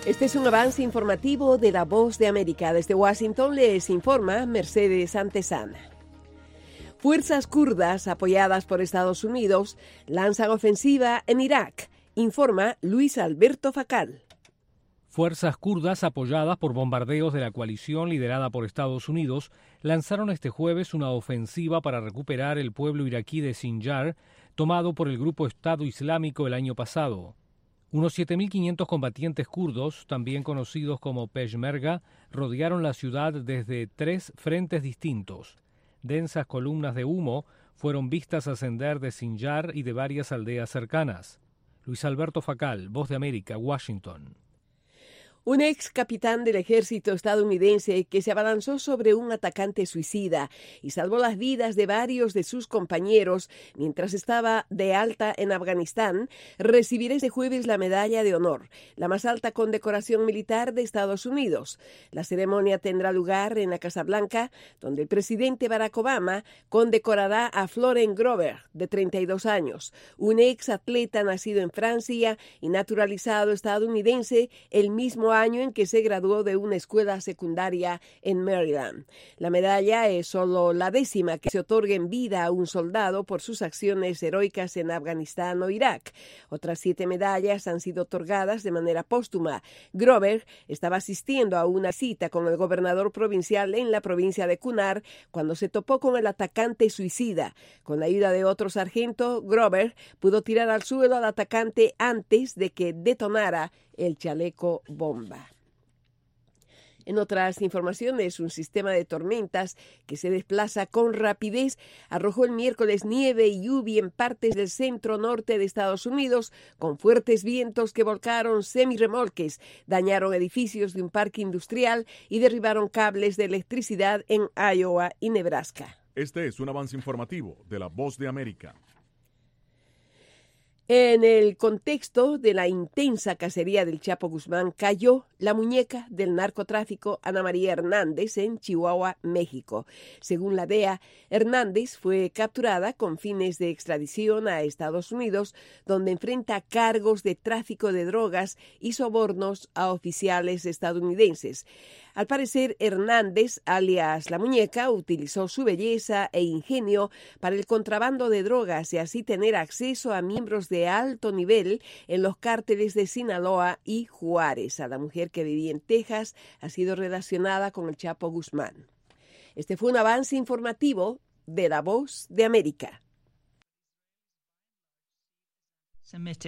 Este es un avance informativo de La Voz de América. Desde Washington les informa Mercedes Antesana. Fuerzas kurdas apoyadas por Estados Unidos lanzan ofensiva en Irak, informa Luis Alberto Facal. Fuerzas kurdas apoyadas por bombardeos de la coalición liderada por Estados Unidos lanzaron este jueves una ofensiva para recuperar el pueblo iraquí de Sinjar, tomado por el grupo Estado Islámico el año pasado. Unos 7.500 combatientes kurdos, también conocidos como Peshmerga, rodearon la ciudad desde 3 frentes distintos. Densas columnas de humo fueron vistas ascender de Sinjar y de varias aldeas cercanas. Luis Alberto Facal, Voz de América, Washington. Un ex capitán del ejército estadounidense que se abalanzó sobre un atacante suicida y salvó las vidas de varios de sus compañeros mientras estaba de alta en Afganistán, recibirá este jueves la Medalla de Honor, la más alta condecoración militar de Estados Unidos. La ceremonia tendrá lugar en la Casa Blanca, donde el presidente Barack Obama condecorará a Florent Grover, de 32 años, un ex atleta nacido en Francia y naturalizado estadounidense el mismo año en que se graduó de una escuela secundaria en Maryland. La medalla es solo la 10ª que se otorga en vida a un soldado por sus acciones heroicas en Afganistán o Irak. Otras 7 medallas han sido otorgadas de manera póstuma. Grover estaba asistiendo a una cita con el gobernador provincial en la provincia de Kunar cuando se topó con el atacante suicida. Con la ayuda de otro sargento, Grover pudo tirar al suelo al atacante antes de que detonara el chaleco bomba. En otras informaciones, un sistema de tormentas que se desplaza con rapidez arrojó el miércoles nieve y lluvia en partes del centro norte de Estados Unidos, con fuertes vientos que volcaron semirremolques, dañaron edificios de un parque industrial y derribaron cables de electricidad en Iowa y Nebraska. Este es un avance informativo de La Voz de América. En el contexto de la intensa cacería del Chapo Guzmán, cayó la muñeca del narcotráfico Ana María Hernández en Chihuahua, México. Según la DEA, Hernández fue capturada con fines de extradición a Estados Unidos, donde enfrenta cargos de tráfico de drogas y sobornos a oficiales estadounidenses. Al parecer, Hernández, alias La Muñeca, utilizó su belleza e ingenio para el contrabando de drogas y así tener acceso a miembros de alto nivel en los cárteles de Sinaloa y Juárez. A la mujer que vivía en Texas ha sido relacionada con el Chapo Guzmán. Este fue un avance informativo de La Voz de América.